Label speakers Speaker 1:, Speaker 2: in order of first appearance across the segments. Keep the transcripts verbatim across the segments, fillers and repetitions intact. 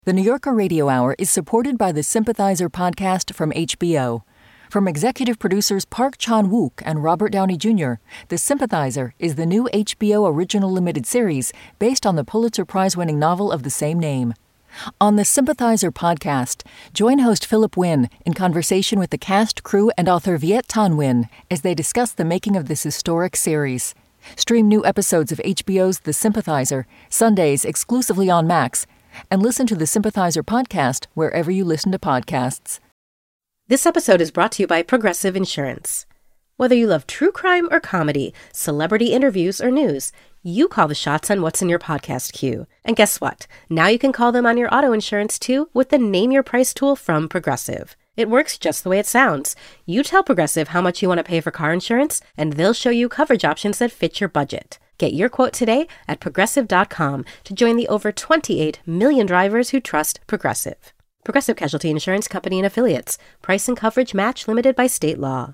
Speaker 1: The New Yorker Radio Hour is supported by the Sympathizer podcast from H B O. From executive producers Park Chan-wook and Robert Downey Junior, The Sympathizer is the new H B O original limited series based on the Pulitzer Prize-winning novel of the same name. On the Sympathizer podcast, join host Philip Wynn in conversation with the cast, crew, and author Viet Thanh Nguyen as they discuss the making of this historic series. Stream new episodes of H B O's The Sympathizer, Sundays exclusively on Max, and listen to the Sympathizer podcast wherever you listen to podcasts.
Speaker 2: This episode is brought to you by Progressive Insurance. Whether you love true crime or comedy, celebrity interviews or news, you call the shots on what's in your podcast queue. And guess what? Now you can call them on your auto insurance too with the Name Your Price tool from Progressive. It works just the way it sounds. You tell Progressive how much you want to pay for car insurance, and they'll show you coverage options that fit your budget. Get your quote today at progressive dot com to join the over twenty-eight million drivers who trust Progressive. Progressive Casualty Insurance Company and Affiliates. Price and coverage match limited by state law.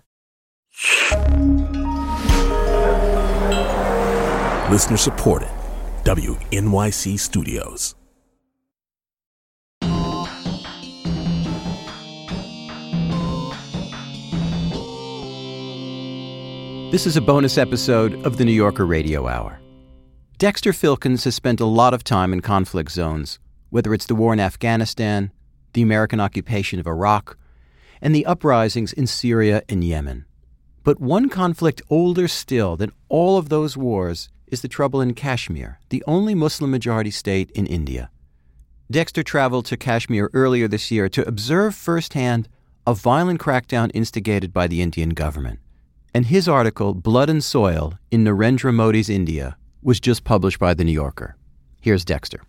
Speaker 3: Listener supported. W N Y C Studios.
Speaker 4: This is a bonus episode of the New Yorker Radio Hour. Dexter Filkins has spent a lot of time in conflict zones, whether it's the war in Afghanistan, the American occupation of Iraq, and the uprisings in Syria and Yemen. But one conflict older still than all of those wars is the trouble in Kashmir, the only Muslim-majority state in India. Dexter traveled to Kashmir earlier this year to observe firsthand a violent crackdown instigated by the Indian government. And his article, Blood and Soil, in Narendra Modi's India, was just published by The New Yorker. Here's Dexter.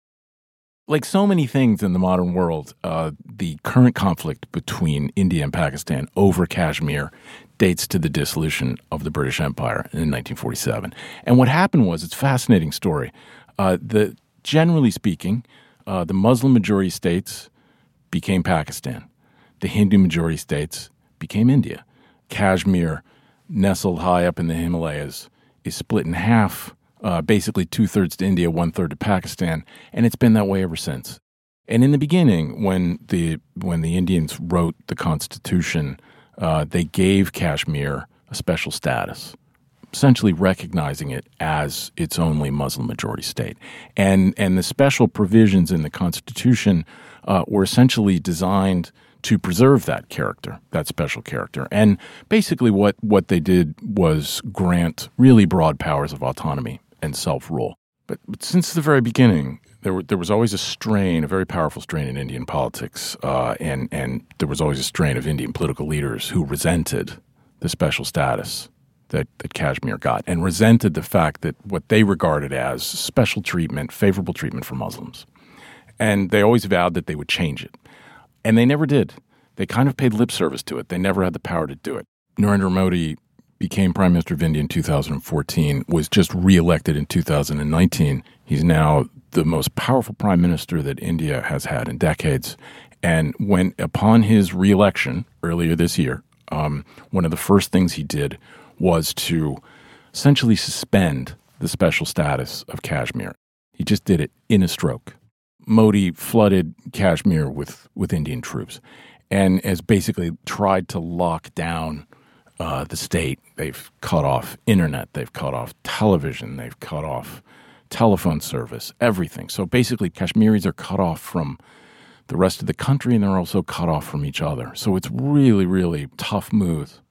Speaker 5: Like so many things in the modern world, uh, the current conflict between India and Pakistan over Kashmir dates to the dissolution of the British Empire in nineteen forty-seven. And what happened was, it's a fascinating story. Uh, the generally speaking, uh, the Muslim-majority states became Pakistan. The Hindu-majority states became India. Kashmir, nestled high up in the Himalayas, is split in half, uh, basically two-thirds to India, one-third to Pakistan, and it's been that way ever since. And in the beginning, when the when the Indians wrote the Constitution, uh, they gave Kashmir a special status, essentially recognizing it as its only Muslim-majority state. And, and the special provisions in the Constitution uh, were essentially designed to preserve that character, that special character. And basically what, what they did was grant really broad powers of autonomy and self-rule. But, but since the very beginning, there were, there was always a strain, a very powerful strain in Indian politics, uh, and, and there was always a strain of Indian political leaders who resented the special status that, that Kashmir got, and resented the fact that what they regarded as special treatment, favorable treatment for Muslims. And they always vowed that they would change it. And they never did. They kind of paid lip service to it. They never had the power to do it. Narendra Modi became Prime Minister of India in two thousand fourteen, was just reelected in two thousand nineteen. He's now the most powerful prime minister that India has had in decades. And when, upon his reelection earlier this year, um, one of the first things he did was to essentially suspend the special status of Kashmir. He just did it in a stroke. Modi flooded Kashmir with, with Indian troops and has basically tried to lock down uh, the state. They've cut off internet, they've cut off television, they've cut off telephone service, everything. So basically Kashmiris are cut off from the rest of the country, and they're also cut off from each other. So it's really, really tough move.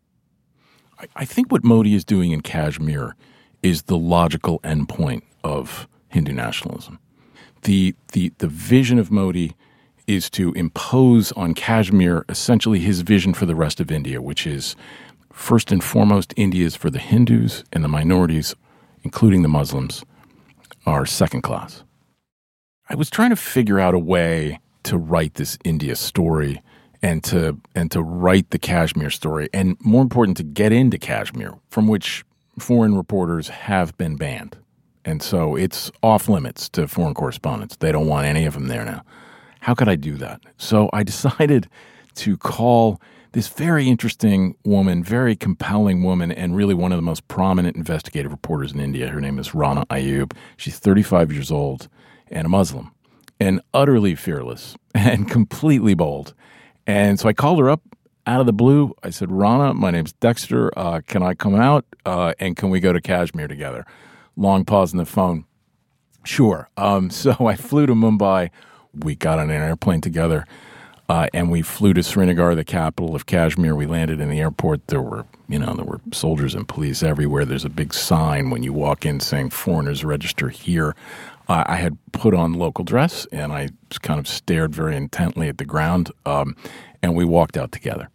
Speaker 5: I, I think what Modi is doing in Kashmir is the logical endpoint of Hindu nationalism. The, the the vision of Modi is to impose on Kashmir essentially his vision for the rest of India, which is first and foremost, India is for the Hindus, and the minorities, including the Muslims, are second class. I was trying to figure out a way to write this India story and to and to write the Kashmir story, and more important, to get into Kashmir, from which foreign reporters have been banned. And so it's off limits to foreign correspondents. They don't want any of them there now. How could I do that? So I decided to call this very interesting woman, very compelling woman, and really one of the most prominent investigative reporters in India. Her name is Rana Ayub. She's thirty-five years old and a Muslim. and utterly fearless and completely bold. And so I called her up out of the blue. I said, Rana, my name's Dexter. Uh, can I come out uh, and can we go to Kashmir together? Long pause on the phone. Sure. Um, so I flew to Mumbai. We got on an airplane together. Uh, and we flew to Srinagar, the capital of Kashmir. We landed in the airport. There were, you know, there were soldiers and police everywhere. There's a big sign when you walk in saying foreigners register here. Uh, I had put on local dress, and I just kind of stared very intently at the ground, um, and we walked out together.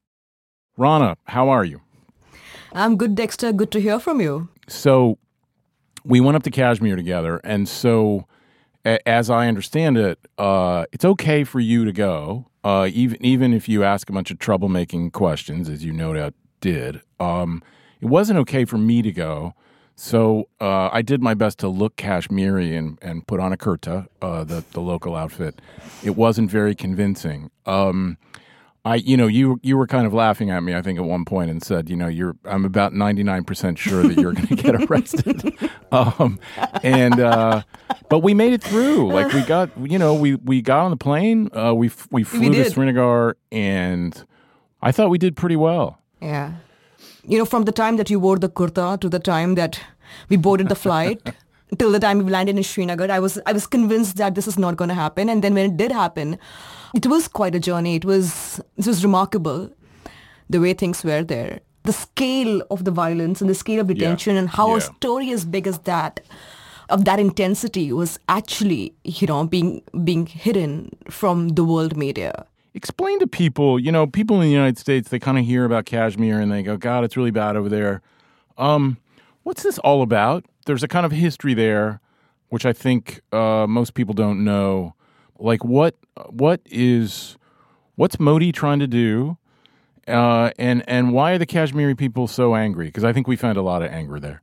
Speaker 5: Rana, how are you?
Speaker 6: I'm good, Dexter. Good to hear from you.
Speaker 5: So we went up to Kashmir together, and so as I understand it, uh, it's okay for you to go, uh, even even if you ask a bunch of troublemaking questions, as you no doubt did. Um, it wasn't okay for me to go, so uh, I did my best to look Kashmiri and, and put on a kurta, uh, the the local outfit. It wasn't very convincing. Um, I, you know, you you were kind of laughing at me, I think, at one point, and said, you know, you're I'm about ninety-nine percent sure that you're going to get arrested. um, and uh, but we made it through. Like we got, you know, we, we got on the plane. Uh, we we flew
Speaker 6: we
Speaker 5: to Srinagar, and I thought we did pretty well.
Speaker 6: Yeah, you know, from the time that you wore the kurta to the time that we boarded the flight. Till the time we landed in Srinagar, I was I was convinced that this is not going to happen. And then when it did happen, it was quite a journey. It was it was remarkable the way things were there. The scale of the violence and the scale of detention,
Speaker 5: yeah.
Speaker 6: and how
Speaker 5: yeah.
Speaker 6: a story as big as that, of that intensity, was actually, you know, being being hidden from the world media.
Speaker 5: Explain to people, you know, people in the United States, they kind of hear about Kashmir and they go, God, it's really bad over there. Um, what's this all about? There's a kind of history there, which I think uh, most people don't know. Like, what what is what's Modi trying to do, uh, and and why are the Kashmiri people so angry? Because I think we found a lot of anger there.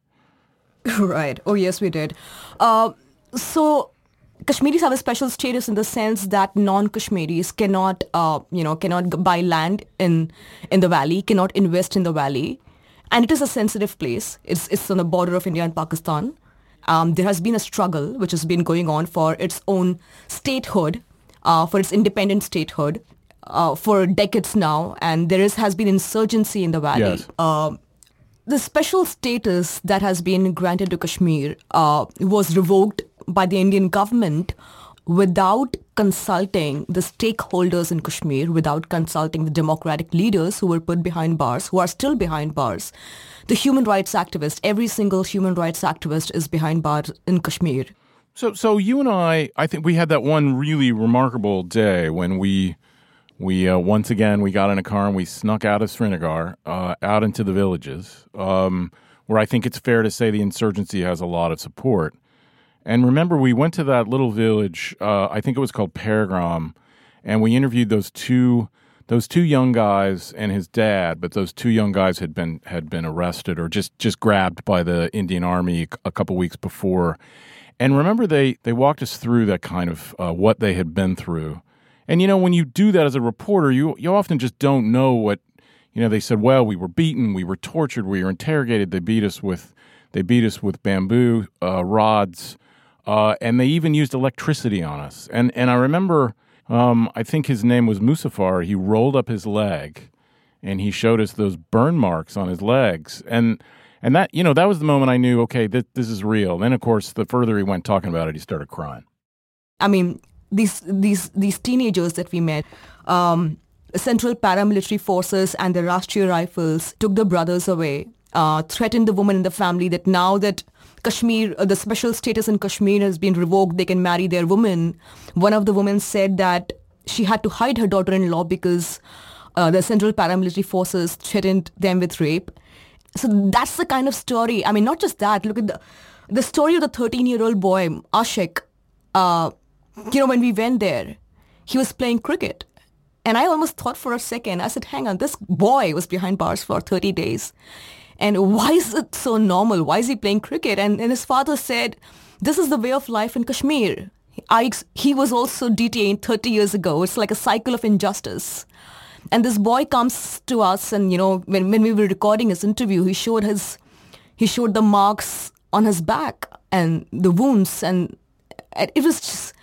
Speaker 6: Right. Oh, yes, we did. Uh, so Kashmiris have a special status in the sense that non-Kashmiris cannot, uh, you know, cannot buy land in in the valley, cannot invest in the valley. And it is a sensitive place. It's it's on the border of India and Pakistan. Um, there has been a struggle which has been going on for its own statehood, uh, for its independent statehood, uh, for decades now. And there is has been insurgency in the valley.
Speaker 5: Yes.
Speaker 6: Uh, the special status that has been granted to Kashmir uh, was revoked by the Indian government without consulting the stakeholders in Kashmir, without consulting the democratic leaders who were put behind bars, who are still behind bars. The human rights activists, every single human rights activist is behind bars in Kashmir.
Speaker 5: So so you and I, I think we had that one really remarkable day when we, we uh, once again, we got in a car and we snuck out of Srinagar, uh, out into the villages, um, where I think it's fair to say the insurgency has a lot of support. And remember, we went to that little village, uh, I think it was called Paragram, and we interviewed those two those two young guys and his dad, but those two young guys had been had been arrested or just, just grabbed by the Indian Army a couple weeks before. And remember, they, they walked us through that kind of uh, what they had been through. And, you know, when you do that as a reporter, you you often just don't know what, you know, they said, well, we were beaten, we were tortured, we were interrogated, they beat us with, they beat us with bamboo uh, rods. Uh, and they even used electricity on us. And and I remember, um, I think his name was Musaffar. He rolled up his leg, and he showed us those burn marks on his legs. And and that, you know, that was the moment I knew, okay, th- this is real. Then, of course, the further he went talking about it, he started crying.
Speaker 6: I mean, these these these teenagers that we met, um, Central Paramilitary Forces and the Rashtriya Rifles took the brothers away, uh, threatened the woman in the family that now that Kashmir, uh, the special status in Kashmir has been revoked, they can marry their women. One of the women said that she had to hide her daughter-in-law because uh, the Central Paramilitary Forces threatened them with rape. So that's the kind of story. I mean, not just that. Look at the the story of the thirteen-year-old boy, Ashik. Uh, you know, when we went there, he was playing cricket. And I almost thought for a second, I said, hang on, this boy was behind bars for thirty days. And why is it so normal? Why is he playing cricket? And, and his father said, this is the way of life in Kashmir. I, he was also detained thirty years ago. It's like a cycle of injustice. And this boy comes to us and, you know, when, when we were recording his interview, he showed his, he showed the marks on his back and the wounds. And it was just,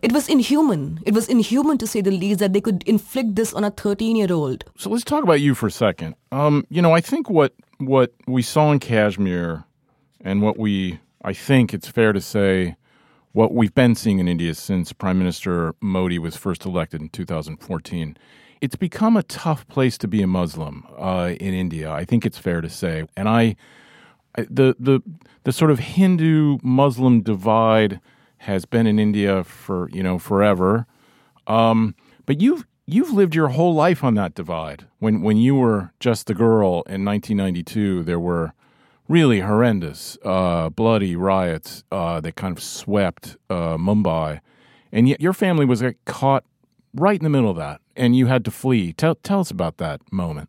Speaker 6: it was inhuman. It was inhuman, to say the least, that they could inflict this on a thirteen-year-old.
Speaker 5: So let's talk about you for a second. Um, you know, I think what what we saw in Kashmir and what we, I think it's fair to say, what we've been seeing in India since Prime Minister Modi was first elected in two thousand fourteen, it's become a tough place to be a Muslim uh, in India. I think it's fair to say. And I, I the the the sort of Hindu-Muslim divide has been in India for, you know, forever. Um, but you've you've lived your whole life on that divide. When when you were just the girl in nineteen ninety-two, there were really horrendous, uh, bloody riots uh, that kind of swept uh, Mumbai. And yet your family was like, caught right in the middle of that, and you had to flee. Tell tell us about that moment.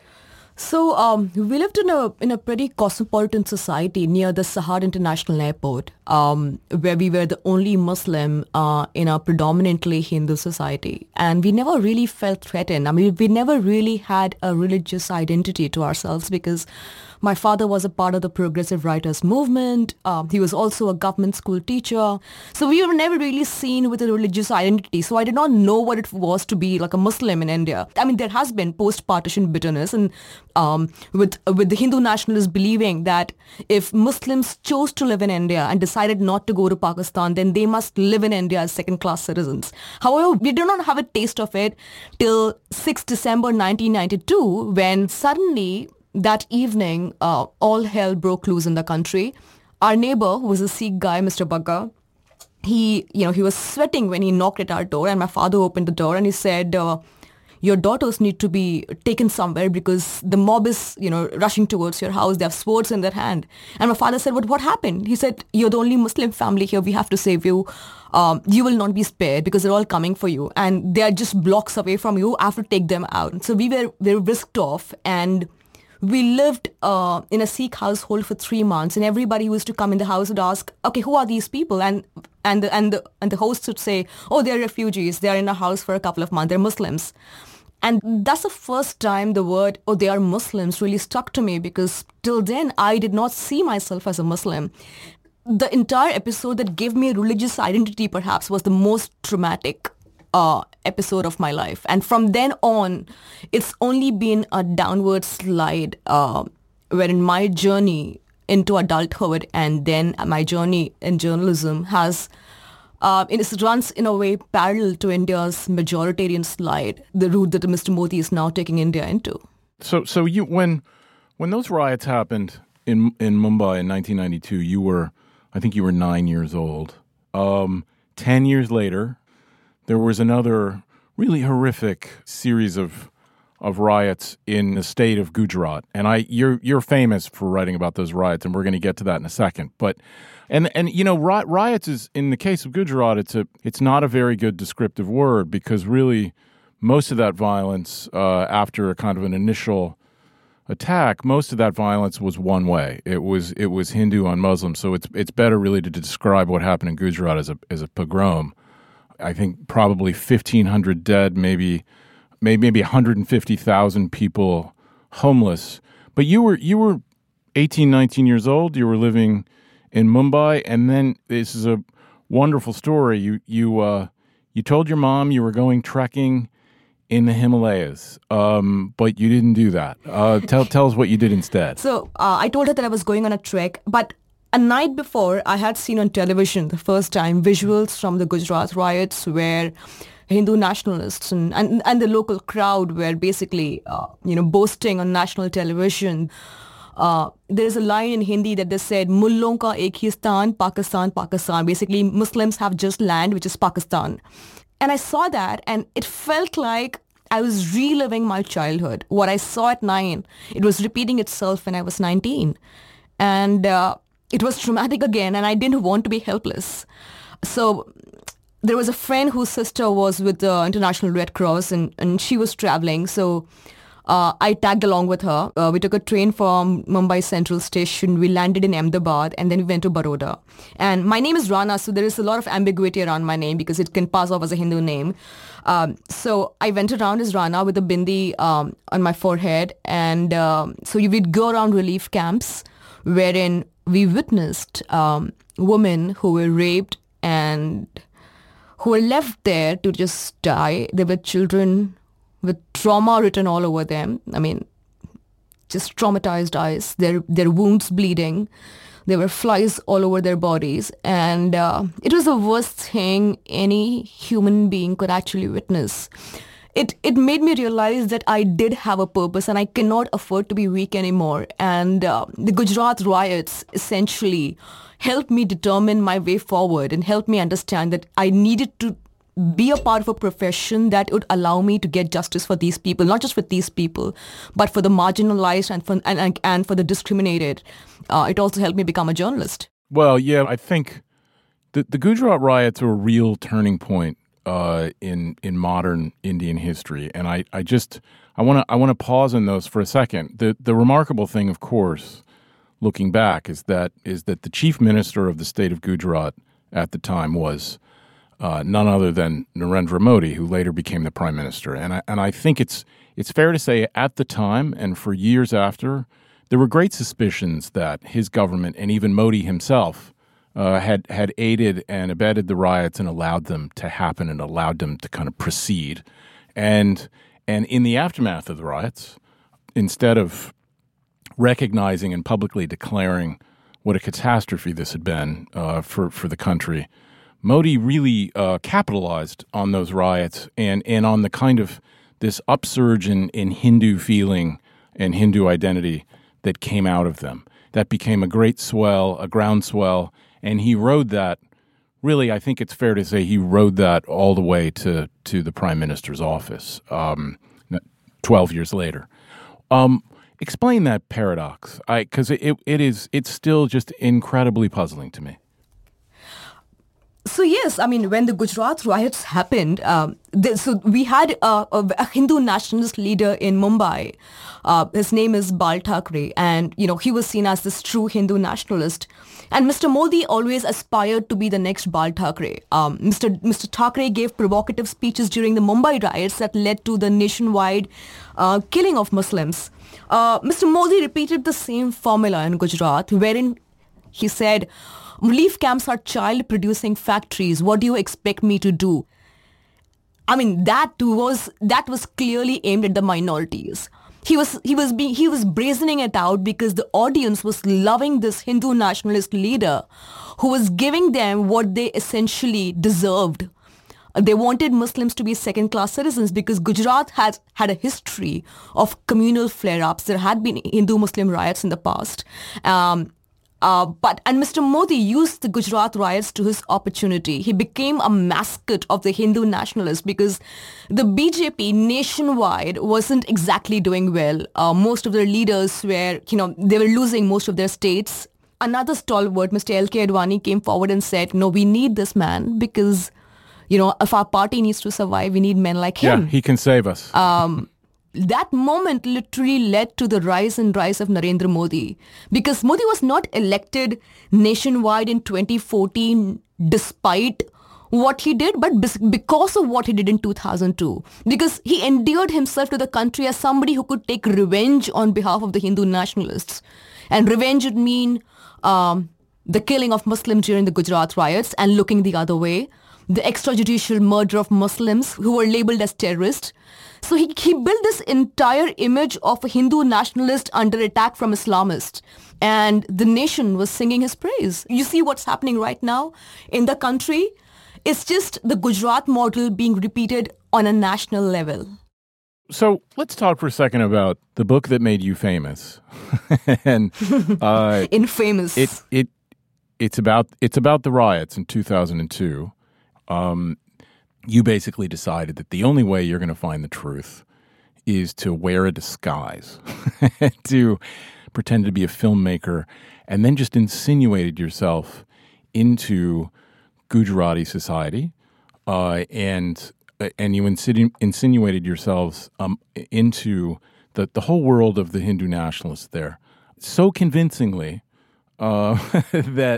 Speaker 6: So um, we lived in a in a pretty cosmopolitan society near the Sahar International Airport, um, where we were the only Muslim uh, in a predominantly Hindu society. And we never really felt threatened. I mean, we never really had a religious identity to ourselves because my father was a part of the progressive writers movement. Um, he was also a government school teacher. So we were never really seen with a religious identity. So I did not know what it was to be like a Muslim in India. I mean, there has been post-partition bitterness and um, with, with the Hindu nationalists believing that if Muslims chose to live in India and decided not to go to Pakistan, then they must live in India as second-class citizens. However, we did not have a taste of it till sixth of December nineteen ninety-two, when suddenly that evening, uh, all hell broke loose in the country. Our neighbor, who was a Sikh guy, Mister Bagga, he, you know, he was sweating when he knocked at our door, and my father opened the door and he said, uh, your daughters need to be taken somewhere because the mob is, you know, rushing towards your house. They have swords in their hand. And my father said, what, what happened? He said, you're the only Muslim family here. We have to save you. Um, you will not be spared because they're all coming for you. And they are just blocks away from you. I have to take them out. So we were, we were whisked off, and we lived uh, in a Sikh household for three months, and everybody who used to come in the house would ask, okay, who are these people? And and the, and the, and the host would say, oh, they're refugees. They're in a house for a couple of months. They're Muslims. And that's the first time the word, oh, they are Muslims, really stuck to me, because till then I did not see myself as a Muslim. The entire episode that gave me a religious identity perhaps was the most traumatic Uh, episode of my life. And from then on, it's only been a downward slide uh, wherein my journey into adulthood and then my journey in journalism has, uh, it runs in a way parallel to India's majoritarian slide, the route that Mister Modi is now taking India into.
Speaker 5: So so you when when those riots happened in in Mumbai in nineteen ninety-two, you were, I think you were nine years old. Um, ten years later, there was another really horrific series of of riots in the state of Gujarat, and I you're you're famous for writing about those riots, and we're going to get to that in a second. But and and you know, ri- riots is, in the case of Gujarat, it's a it's not a very good descriptive word, because really most of that violence uh, after a kind of an initial attack, most of that violence was one way. It was it was Hindu on Muslim. So it's it's better really to describe what happened in Gujarat as a as a pogrom. I think probably fifteen hundred dead, maybe maybe maybe one hundred fifty thousand people homeless. But you were you were eighteen, nineteen years old. You were living in Mumbai, and then this is a wonderful story. You you uh, you told your mom you were going trekking in the Himalayas, um, but you didn't do that. Uh, tell tell us what you did instead.
Speaker 6: So uh, I told her that I was going on a trek, but a night before, I had seen on television the first time visuals from the Gujarat riots where Hindu nationalists and, and, and the local crowd were basically, uh, you know, boasting on national television. Uh, there's a line in Hindi that they said, Mullon ka ek hi stan, Pakistan, Pakistan. Basically, Muslims have just land, which is Pakistan. And I saw that, and it felt like I was reliving my childhood. What I saw at nine, it was repeating itself when I was nineteen. And uh, it was traumatic again, and I didn't want to be helpless. So there was a friend whose sister was with the International Red Cross, and, and she was traveling. So uh, I tagged along with her. Uh, we took a train from Mumbai Central Station. We landed in Ahmedabad, and then we went to Baroda. And my name is Rana, so there is a lot of ambiguity around my name because it can pass off as a Hindu name. Um, so I went around as Rana with a bindi um, on my forehead. And um, so we'd go around relief camps wherein we witnessed um, women who were raped and who were left there to just die. There were children with trauma written all over them. I mean, just traumatized eyes, their their wounds bleeding. There were flies all over their bodies. And uh, it was the worst thing any human being could actually witness. It it made me realize that I did have a purpose and I cannot afford to be weak anymore. And uh, the Gujarat riots essentially helped me determine my way forward and helped me understand that I needed to be a part of a profession that would allow me to get justice for these people, not just for these people, but for the marginalized and for, and, and, and for the discriminated. Uh, it also helped me become a journalist.
Speaker 5: Well, yeah, I think the, the Gujarat riots are a real turning point uh, in in modern Indian history, and I, I just I want to I want to pause on those for a second. The the remarkable thing, of course, looking back, is that is that the chief minister of the state of Gujarat at the time was Uh, none other than Narendra Modi, who later became the prime minister. And I, and I think it's it's fair to say at the time and for years after, there were great suspicions that his government and even Modi himself uh, had had aided and abetted the riots and allowed them to happen and allowed them to kind of proceed. And and in the aftermath of the riots, instead of recognizing and publicly declaring what a catastrophe this had been uh, for for the country, Modi really uh, capitalized on those riots and, and on the kind of this upsurge in, in Hindu feeling and Hindu identity that came out of them. That became a great swell, a groundswell, and he rode that, really, I think it's fair to say he rode that all the way to, to the prime minister's office um, twelve years later. Um, explain that paradox, because it, it, it is, it's still just incredibly puzzling to me.
Speaker 6: So yes, I mean, when the Gujarat riots happened, um, the, so we had a, a, a Hindu nationalist leader in Mumbai. Uh, his name is Bal Thackeray, and you know he was seen as this true Hindu nationalist. And Mister Modi always aspired to be the next Bal Thackeray. Um, Mister Mister Thackeray gave provocative speeches during the Mumbai riots that led to the nationwide uh, killing of Muslims. Uh, Mister Modi repeated the same formula in Gujarat, wherein he said, "Relief camps are child-producing factories. What do you expect me to do?" I mean, that was that was clearly aimed at the minorities. He was he was being he was brazening it out because the audience was loving this Hindu nationalist leader who was giving them what they essentially deserved. They wanted Muslims to be second-class citizens because Gujarat has had a history of communal flare-ups. There had been Hindu-Muslim riots in the past. Um, Uh, but and Mister Modi used the Gujarat riots to his opportunity. He became a mascot of the Hindu nationalists because the B J P nationwide wasn't exactly doing well. Uh, most of their leaders were, you know, they were losing most of their states. Another stalwart, Mister L K Advani, came forward and said, "No, we need this man because, you know, if our party needs to survive, we need men like him."
Speaker 5: Yeah, he can save us.
Speaker 6: Um, That moment literally led to the rise and rise of Narendra Modi, because Modi was not elected nationwide in twenty fourteen despite what he did, but because of what he did in two thousand two. Because he endeared himself to the country as somebody who could take revenge on behalf of the Hindu nationalists. And revenge would mean um, the killing of Muslims during the Gujarat riots and looking the other way, the extrajudicial murder of Muslims who were labeled as terrorists. So he, he built this entire image of a Hindu nationalist under attack from Islamists. And the nation was singing his praise. You see what's happening right now in the country? It's just the Gujarat model being repeated on a national level.
Speaker 5: So let's talk for a second about the book that made you famous. and uh,
Speaker 6: Infamous.
Speaker 5: It it it's about it's about the riots in two thousand two. Um, you basically decided that the only way you're going to find the truth is to wear a disguise, to pretend to be a filmmaker, and then just insinuated yourself into Gujarati society, uh, and and you insinu- insinuated yourselves um, into the, the whole world of the Hindu nationalists there so convincingly uh, that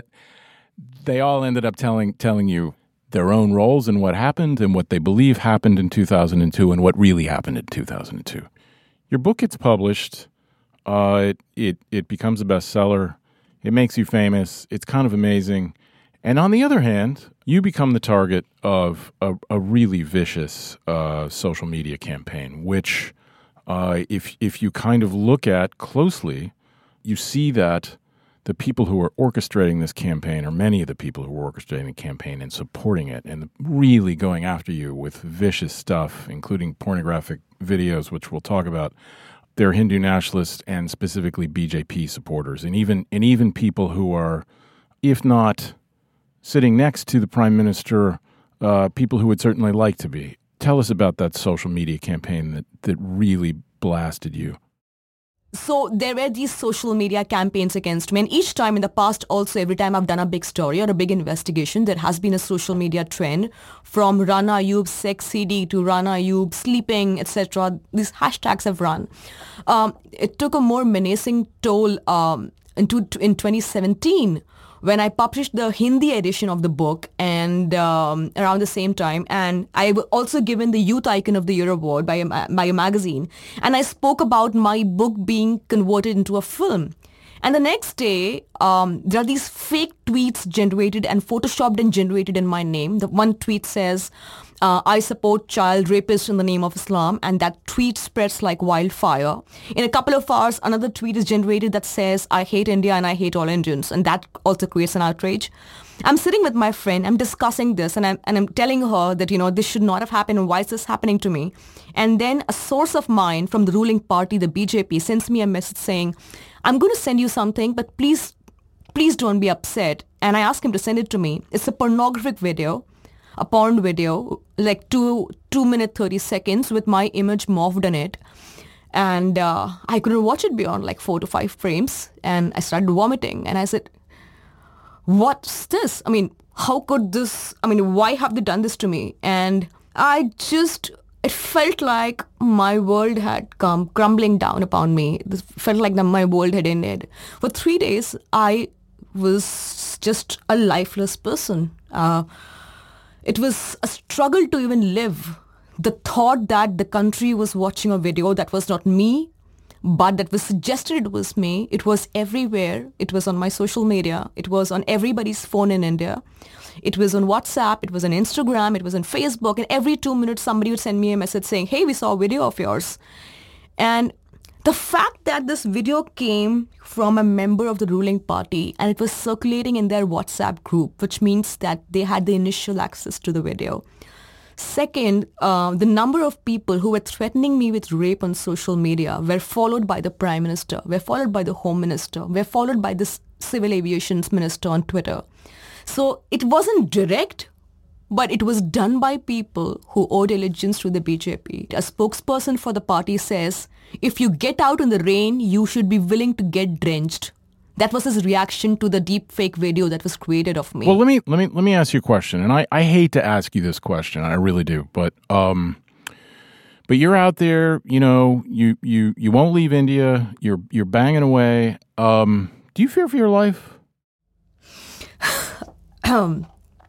Speaker 5: they all ended up telling telling you their own roles in what happened and what they believe happened in two thousand two and what really happened in two thousand two. Your book gets published. Uh, it, it, it becomes a bestseller. It makes you famous. It's kind of amazing. And on the other hand, you become the target of a, a really vicious uh, social media campaign, which uh, if if you kind of look at closely, you see that the people who are orchestrating this campaign, or many of the people who are orchestrating the campaign and supporting it and really going after you with vicious stuff, including pornographic videos, which we'll talk about, they're Hindu nationalists and specifically B J P supporters, and even and even people who are, if not sitting next to the prime minister, uh, people who would certainly like to be. Tell us about that social media campaign that, that really blasted you.
Speaker 6: So there were these social media campaigns against me, and each time in the past also, every time I've done a big story or a big investigation, there has been a social media trend from Rana Ayyub's sex C D to Rana Ayyub sleeping, et cetera. These hashtags have run. Um, it took a more menacing toll um, into, in twenty seventeen when I published the Hindi edition of the book, and um, around the same time, and I was also given the Youth Icon of the Year award by a, by a magazine, and I spoke about my book being converted into a film. And the next day, um, there are these fake tweets generated and photoshopped and generated in my name. The one tweet says, uh, I support child rapists in the name of Islam, and that tweet spreads like wildfire. In a couple of hours, another tweet is generated that says, I hate India and I hate all Indians, and that also creates an outrage. I'm sitting with my friend, I'm discussing this, and I'm, and I'm telling her that, you know, this should not have happened, and why is this happening to me? And then a source of mine from the ruling party, the B J P, sends me a message saying, I'm going to send you something, but please, please don't be upset. And I asked him to send it to me. It's a pornographic video, a porn video, like two, two minute, thirty seconds with my image morphed in it. And uh, I couldn't watch it beyond like four to five frames. And I started vomiting. And I said, what's this? I mean, how could this, I mean, why have they done this to me? And I just, it felt like my world had come crumbling down upon me. It felt like the, my world had ended. For three days, I was just a lifeless person. Uh, it was a struggle to even live. The thought that the country was watching a video that was not me, but that was suggested it was me. It was everywhere. It was on my social media. It was on everybody's phone in India. It was on WhatsApp. It was on Instagram. It was on Facebook. And every two minutes, somebody would send me a message saying, hey, we saw a video of yours. And the fact that this video came from a member of the ruling party and it was circulating in their WhatsApp group, which means that they had the initial access to the video. Second, uh, the number of people who were threatening me with rape on social media were followed by the Prime Minister, were followed by the Home Minister, were followed by the Civil Aviation Minister on Twitter. So it wasn't direct, but it was done by people who owed allegiance to the B J P. A spokesperson for the party says, if you get out in the rain, you should be willing to get drenched. That was his reaction to the deep fake video that was created of me.
Speaker 5: Well, let me let me let me ask you a question, and I, I hate to ask you this question, I really do, but um, but you're out there, you know, you you you won't leave India, you're you're banging away. Um, do you fear for your life?
Speaker 6: um,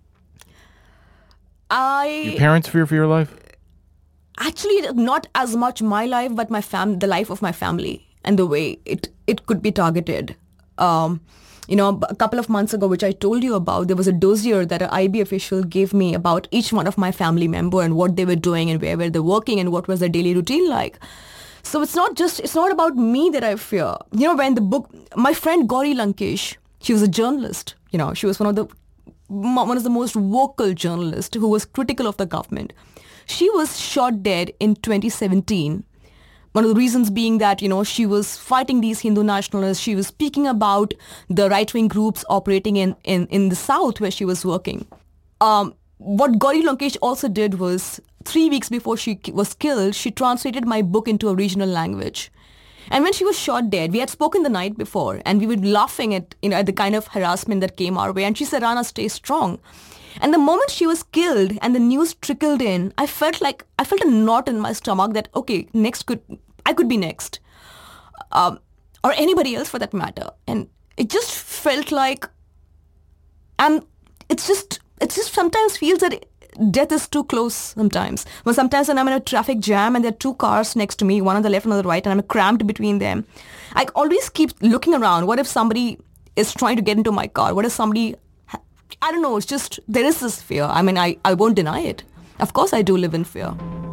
Speaker 6: I
Speaker 5: your parents fear for your life?
Speaker 6: Actually, not as much my life, but my fam, the life of my family, and the way it it could be targeted. Um, you know, a couple of months ago, which I told you about, there was a dossier that an I B official gave me about each one of my family member and what they were doing and where were they working and what was their daily routine like. So it's not just, it's not about me that I fear. You know, when the book, my friend Gauri Lankesh, she was a journalist. You know, she was one of the, one of the most vocal journalists who was critical of the government. She was shot dead in twenty seventeen. One of the reasons being that, you know, she was fighting these Hindu nationalists. She was speaking about the right-wing groups operating in, in, in the South where she was working. Um, what Gauri Lankesh also did was, three weeks before she was killed, she translated my book into a regional language. And when she was shot dead, we had spoken the night before, and we were laughing at, you know, at the kind of harassment that came our way. And she said, Rana, stay strong. And the moment she was killed and the news trickled in, I felt like, I felt a knot in my stomach that, okay, next could, I could be next. Um, or anybody else for that matter. And it just felt like, and it's just, it just sometimes feels that death is too close sometimes. Well, sometimes when I'm in a traffic jam and there are two cars next to me, one on the left and on the right, and I'm cramped between them, I always keep looking around. What if somebody is trying to get into my car? What if somebody I don't know, it's just, there is this fear. I mean, I, I won't deny it. Of course I do live in fear.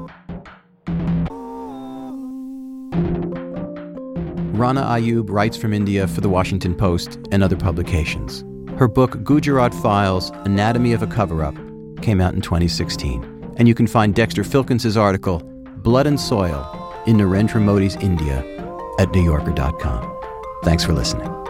Speaker 4: Rana Ayub writes from India for The Washington Post and other publications. Her book, Gujarat Files, Anatomy of a Cover-Up, came out in twenty sixteen. And you can find Dexter Filkins' article, Blood and Soil, in Narendra Modi's India, at new yorker dot com. Thanks for listening.